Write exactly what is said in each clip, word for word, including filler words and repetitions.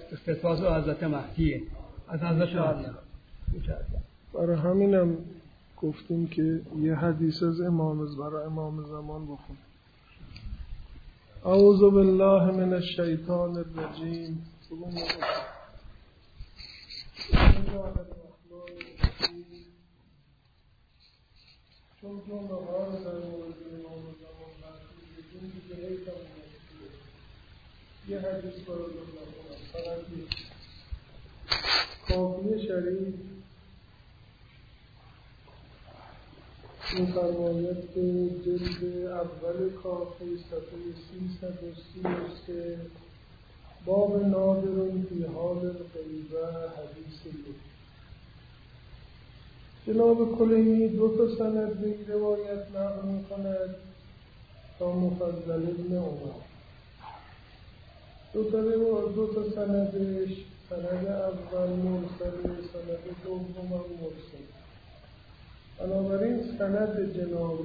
استفاضه حضرت مهدیه از حضرت مهدی. برای همینم گفتیم که یه حدیث از امام برای امام زمان بخون. اعوذ بالله من الشیطان الرجیم. چون چون مقام در مورد امام زمان هستی بگیم دیگه هیچ هم یه حدیث برای دارم فقط یک کافی شریف می‌فرماید که جلد اول کافی صفحه سیصد و سی و سه باب نادر فی حال الغیبه حدیث یک. جناب کلینی دو تا سند به این روایت نقل می‌کند تا مفضل ابن عمر. دو تا روایت دو تا سندش، سند اول مرسل، سند دوم مرسل. بنابراین سند جناب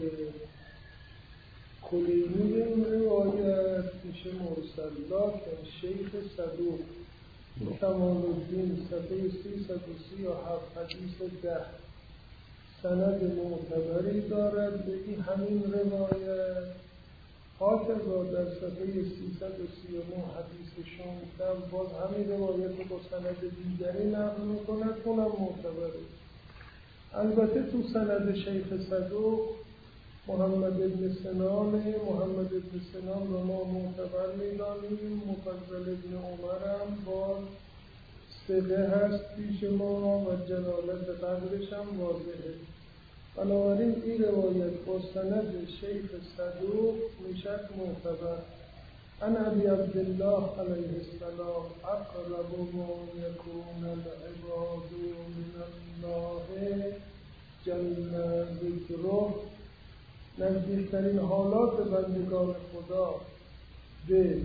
کلینی این روایت میشه مرسل، لکن شیخ صدوق کمال الدین صفحه سیصد و سی و هفت حدیث ده سند معتبری دارد به این همین روایت. هاکذا در صفحه سیصد و سی و نه حدیث شانزده باز همین روایت با سند دیگری نقل می‌کند، اونم معتبری. البته تو سند شیخ صدوق محمد ابن سنان محمد ابن سنان رو ما معتبر می‌دانیم، مفضل ابن عمر هم با ثقه هست پیش ما و جلالت قدرش هم واضحه. بنابراین این روایت با سند شیخ صدوق میشد معتبر. عن ابی عبدالله علیه السلام اقرب ما یکون العباد من الله جل ذکره، نزدیکترین حالات بندگان خدا به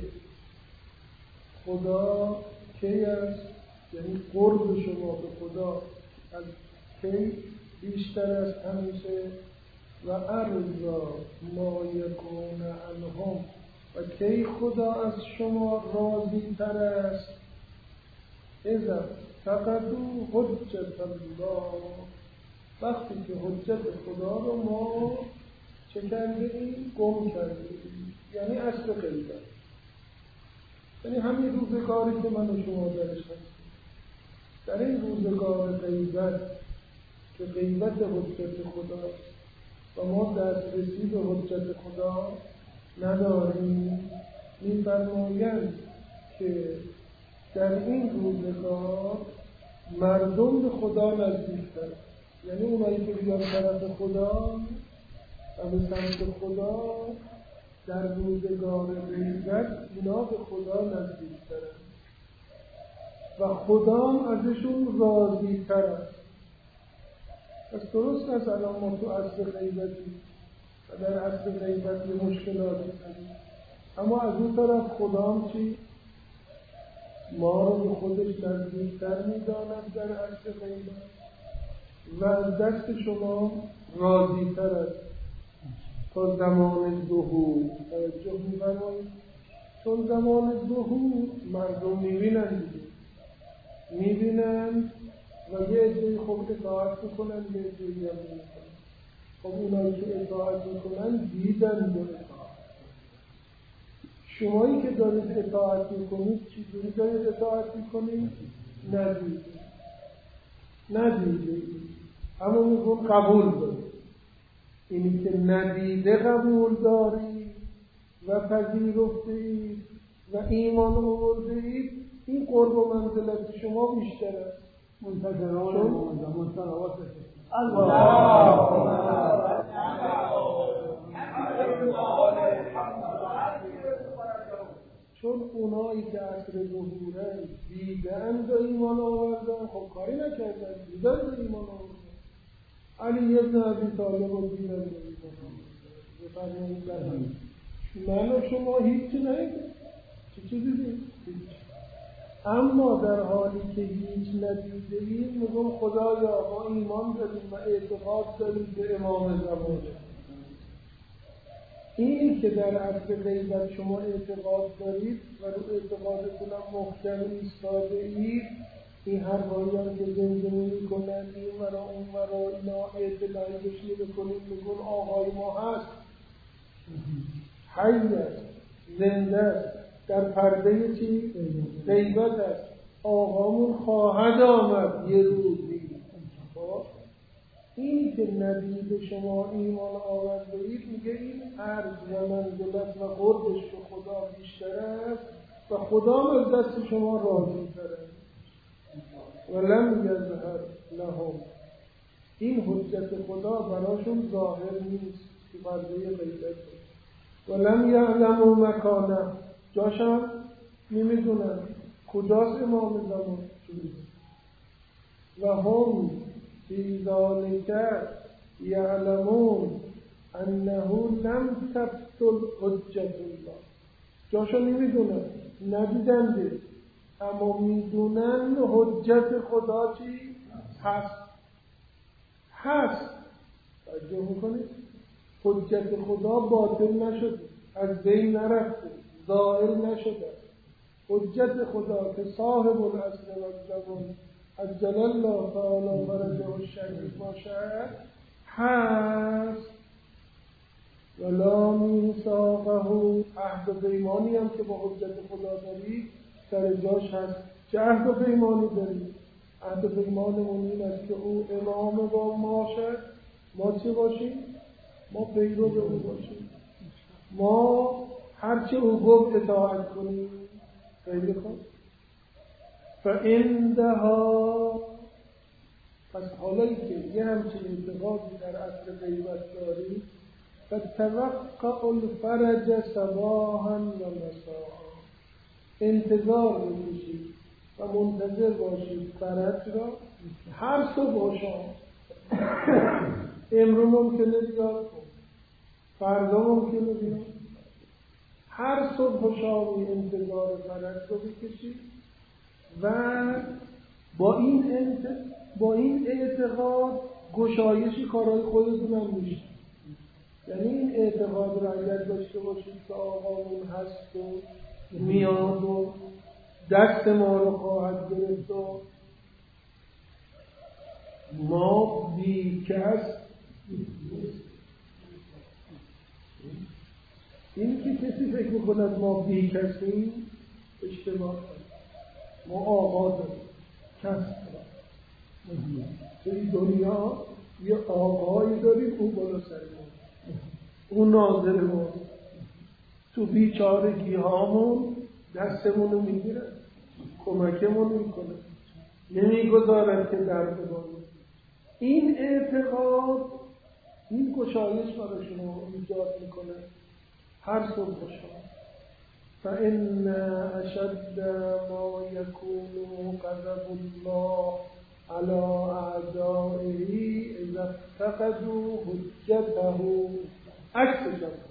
خدا کی است؟ یعنی قرب شما به خدا از کی بیشتر از همیشه و ارضا ما یکون عنهم و کی خدا از شما راضی تر است. اذا فقدوا حجت الله، وقتی که حجت خدا رو ما چه کرده ایم؟ گم کرده ایم. یعنی اصل غیبت، یعنی همین روزگاری که من و شما درش هستیم. در این روزگار غیبت که غیبت حجت خدا و ما دسترسی به حجت خدا نداریم، می‌فرمایند که در این روزگار مردم به خدا نزدیک‌تر، یعنی اونایی که بیان طرف خدا و به سمت خدا در روزگار غیبت اینا به خدا نزدیک‌ترند و خدا هم ازشون راضی‌تر است. پس درست است الان ما تو اصل غیبتی و در اصل غیبت یه مشکلاتی داریم، اما از اون طرف خدا هم چی؟ ما رو به خودش نزدیک‌تر می‌داند در اصل غیبت و از دست شما راضی‌تر است تا زمان ظهور. توجه می‌فرمایید؟ چون زمان ظهور مردم می‌بینند دیگه، می‌بینند و یه عده‌ای خب اطاعت میکنن، یه عده‌ای هم نمیکنن. خب اونایی که اطاعت میکنن دیدن و اطاعت. شمایی که دارید اطاعت میکنید چیزی دارید اطاعت میکنید؟ ندیدید ندیدید اما میگم قبول دارید. اینی که ندیده قبول دارید و پذیرفتید و ایمان آوردید، این قرب و منزلت شما بیشتر است. منتظران زمان صلوات چون اونایی که عصر ظهورن دیدن و ایمان آوردن، خب کاری نکردن، دیدن و ایمان آوردن. علی ابن ابی طالب رو دیدن و ایمان آوردن. من و شما هیچی ندیدن. چه چیزی دید؟ اما در حالی که هیچ ندیده‌ایم میگم خدایا ما ایمان داریم و اعتقاد داریم به امام زمان. اینی که در اصل غیبت شما اعتقاد دارید و رو اعتقادتون هم محکم ایستاده اید، این حرفایی هم که زمزمه میکنن این ورا اون ورا اینا اعتقادی بشید بکنید میگون آقای ما هست، حی است، زنده است، در پرده چی؟ غیبت است، آقامون خواهد آمد یه روزی. این که ندید شما ایمان آوردید میگه این عرض و منزلت و قربش به خدا بیشتر است و خدا از دست شما راضی تره. ولم یظهر لهم، این حجت خدا براشون ظاهر نیست که پرده غیبت. ولم یعلموا مکانه، جاشم نمیدونن کجاست امام زمان. و هم فی ذالک یعلمون انه لم تبطل حجت الله، جاشو نمیدونن، ندیدنده، اما میدونن حجت خدا چی هست. هست توجه میکنید، حجت خدا باطل نشده، از بین نرفته، ظاهر نشده. حجت خدا که صاحب الاصل و الزمان عجل الله تعالی فرجه الشریف باشد هست. ولا میثاقه، عهد و پیمانی هم که با حجت خدا دارید سر جاش هست. چه عهد و پیمانی دارید؟ عهد و پیمانمون این است که او امام با ما شد، ما چه باشیم؟ ما پیرو به او باشیم، ما هرچه او گفت اطاعت کنیم. خیلی خوب. فعندها، پس حالا که یه همچین اعتقادی در اصل غیبت دارید، فتوقع الفرج صباحا و مساء، انتظار بکشید و منتظر باشید فرج را هر صبح و شام. امروز ممکنه بیاد، فردا ممکنه بیاد، هر صبح و شامی انتظار فرج رو بکشید و با این انت... با این اعتقاد گشایشی کارهای خودتون هم میشه. یعنی این اعتقاد رو اگر داشته باشید که آقامون هست و میاد و دست ما رو خواهد گرفت و ما بی کس، این که کسی فکر میکند ما بی کسیم اشتباه کنیم. ما آقا داریم، کس داریم. توی دنیا یه آقایی داریم، اون بالا سر ما، اون ناظر ما. تو بیچارگی هامون دستمون رو میگیرن، کمکمون میکنه، نمیگذارن که درد بباریم. این اعتقاد این گشایش برای شما ایجاد میکنه هر صبح شما. فإن أشد ما يكون غضب الله على أعدائه إذا افتقدوا حجته. عکس جمع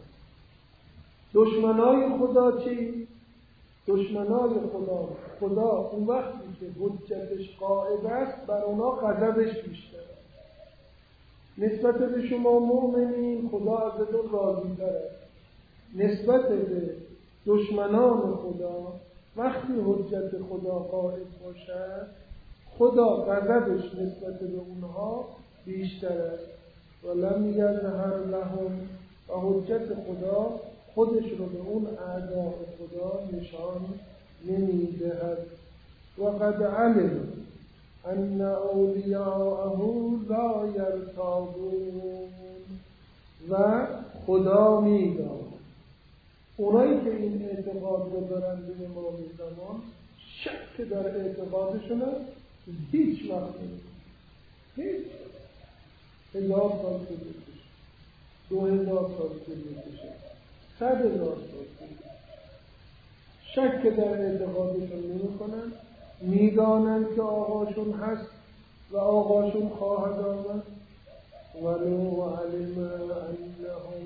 دشمنای خدا چی؟ دشمنای خدا خدا اون وقتی که حجتش قائم است بر اونا غضبش بیشتره. نسبت به شما مؤمنین خدا ازتون راضی تره. نسبت به دشمنان خدا وقتی حجت خدا قائم باشد خدا غضبش نسبت به اونها بیشتر است. ولم یظهر لهم، و حجت خدا خودش رو به اون اعداء خدا نشان نمیدهد. و قد علم ان اولیاءه لا یرتابون، و خدا میداند اونایی که این اعتقاد رو دارن به امام زمان شک در اعتقادشون هیچ وقت نمید، هیچ هزار سال که بکشه، دو هزار سال که بکشه، صد هزار سال که بکشه، شک در اعتقادشون نمی کنن. میدانن که آقاشون هست و آقاشون خواهد آمد. ولو علم انهم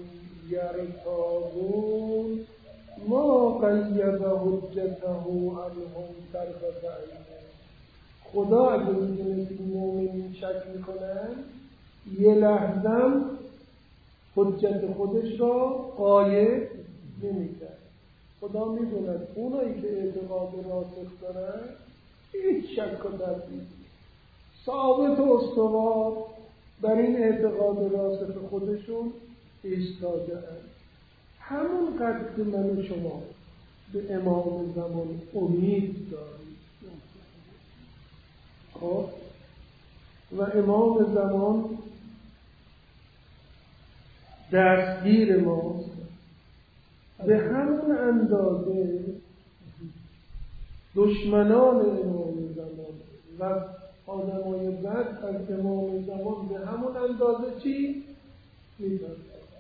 یرتابون ما قید حجته عنهم طرفة عین. خدا اگه میدونه که مؤمنین شک میکنن یه لحظم حجت خودش را قاید نمی‌کرد. خدا می‌دوند اونایی که اعتقاد راسخ دارن هیچ شک و تردید ثابت و استوار بر این اعتقاد راسخ خودشون ایستاده اند. همون قد که من و شما به امام زمان امید داریم، خب و امام زمان دستگیر ماست، به همون اندازه دشمنان امام زمان و آدمای بد از امام زمان به همون اندازه چی؟ می‌دارن.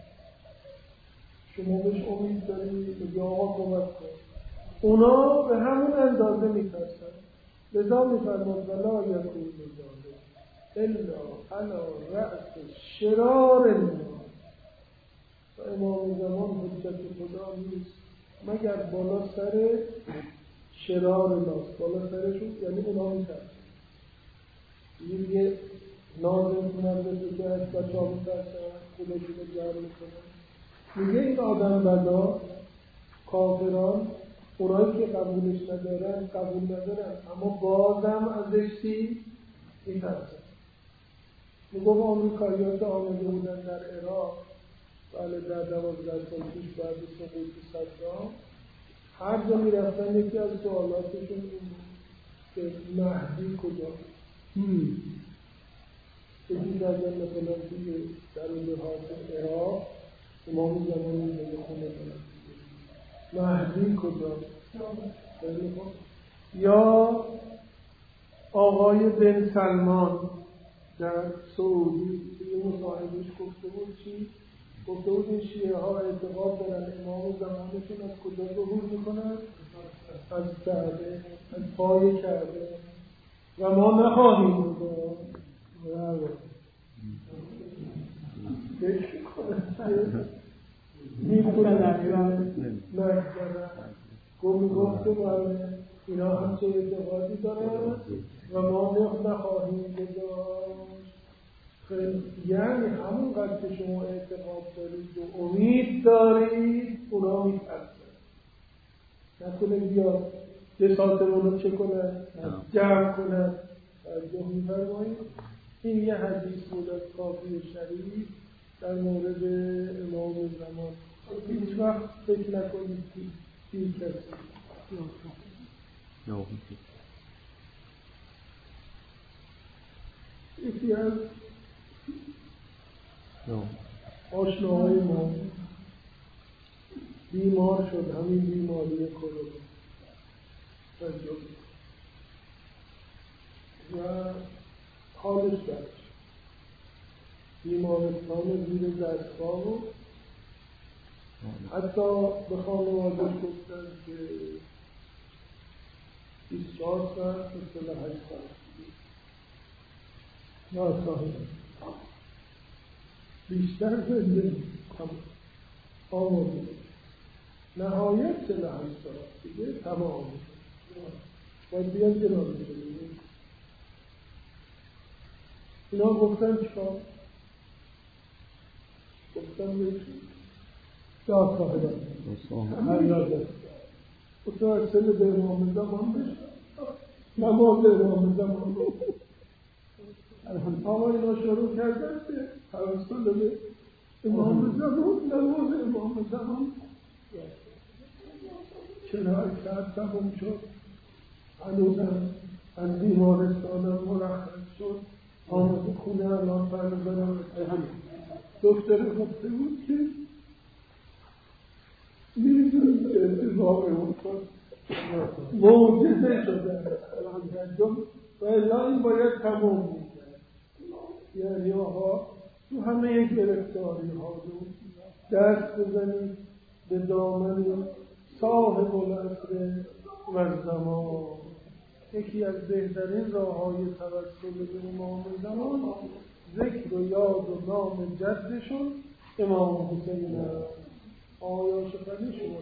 شما بهش امید دارید بگه آقا کمک کن، اونا به همون اندازه می‌ترسن. لذا می‌فرماد ولا یکون ذلک الا علی رأس شرار الناس. و امام زمان حجت خدا نیست مگر بالا سر شرار الناس، بالا سرشون یعنی اونا می‌ترسن. یه نازم کننده که از بچه ها می‌ترسن خودشون رو جمع می‌کنن، میگه این آدم بدا کافران اونایی که قبولش ندارن قبول ندارن اما بازم ازش چی می‌ترسن. میگه آمریکایی‌ها که آمده بودن در عراق بله در دوازده سال پیش بعد سقوط صدام، هر جا می‌رفتن یکی از سوالاتشون این بود که مهدی کجاست؟ یکی کردن مثلا توی در اون دهات عراق امام زمانی به خونه کنن مهدی کجاست؟ یا آقای بن سلمان در سعودی توی مصاحبهش گفته بود چی؟ گفته بود این شیعه ها اعتقاد دارن امام زمانشون از کجا ظهور میکنن؟ از کعبه، از پای کعبه و ما نخواهیم بودن. فکر کنه میکنه نگذارن گفت گفته بله اینا همچه اعتقادی دارن و ما نخواهیم بودن. یعنی همون قد که شما اعتقاد دارید و امید دارید اونا میترسن. نکنه بیاد جساتمون رو چه کنن؟ جمع کنن. توجه می‌فرمایید؟ این یه حدیث بود از کافی شریف در مورد امام زمان. هیچ وقت فکر نکنید که این کسی یکی از آشناهای ما بیمار شد، همین بیماری کرونا و حالش بد، بیمارستان زیر دستگاه بود. حتی به خانواده‌اش گفتن که بیست و چهار ساعت تا چهل و هشت ساعت ناساهی بیشتر زنده آموزه نهایت چهل و هشت ساعت دیگه تمام باید بیاد جنازه شده. اینا گفتن چکار؟ گفتن بهشون شاه صاحبان هر یاد گفتن از سل به امام زمان بشن نماز امام زمان اما اینا شروع کردن که توسل به امام زمان نماز امام زمان چرا کرد تمام شد. هنوزم از بیمارستانم مرخص شد آمده خونه الان فرد برم دکتر گفته بود که میدونید که اتفاق افتاد معجزه شده و الا این باید تمام می‌کرد. یعنی آقا تو همه گرفتاری ها رو دست بزنید به دامن صاحب العصر و زمان. یکی از بهترین راه‌های توسل به امام زمان ذکر و یاد و نام جدشون امام حسین آیا شفری شما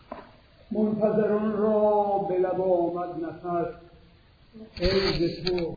منتظران را به لب آمد نفس ای ز تو